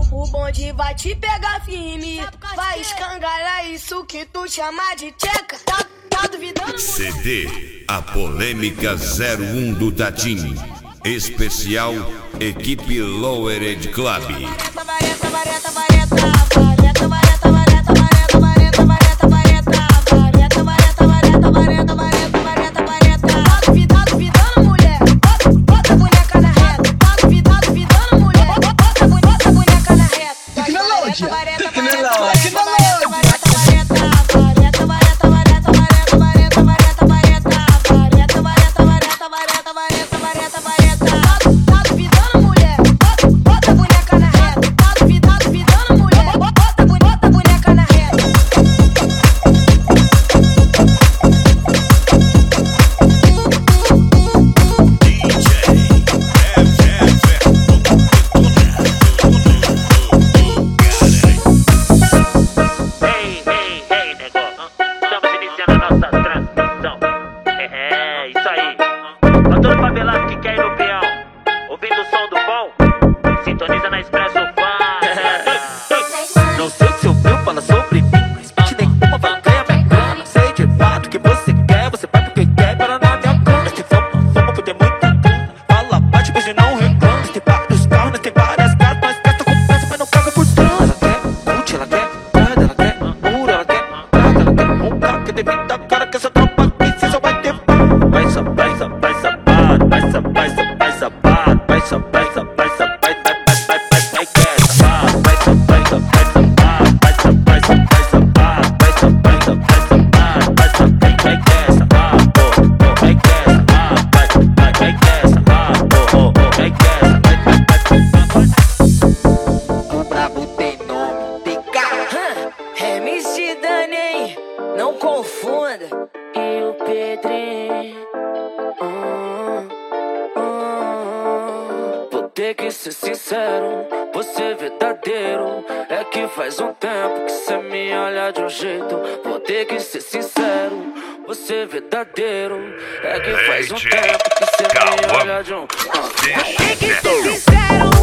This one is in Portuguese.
O bonde vai te pegar firme, vai escangalhar isso que tu chama de tcheca. Tá duvidando, mulher? CD A Polêmica 01 do Tatim. Especial Equipe Lowered Club. Sintoniza na Expresso Fan. Não sei o que você ouviu falar sobre mim, mas bitch nenhuma vai ganhar minha grana. Sei de fato o que você quer, você vai porque quer para na minha cama. Nós tem fama por ter muita grana. Fala, bate, beijo e não reclama. Nós tem vários carros, nós tem várias casas. Nós gasta com peça, mas não paga por trans. Ela quer curte, ela quer prada, ela quer muro, ela quer prata, ela quer um carro que deve dar cara que essa tropa aqui cê só vai ter pau. Vai safado, vai safado, vai safado, vai safado, vai safado. Não confunda. E o Pedrinho. Vou ter que ser sincero, vou ser verdadeiro. É que faz um tempo que cê me olha de um jeito. Vou ter que ser sincero, vou ser verdadeiro. É que faz um tempo que cê me olha de um. Tem que ser sincero.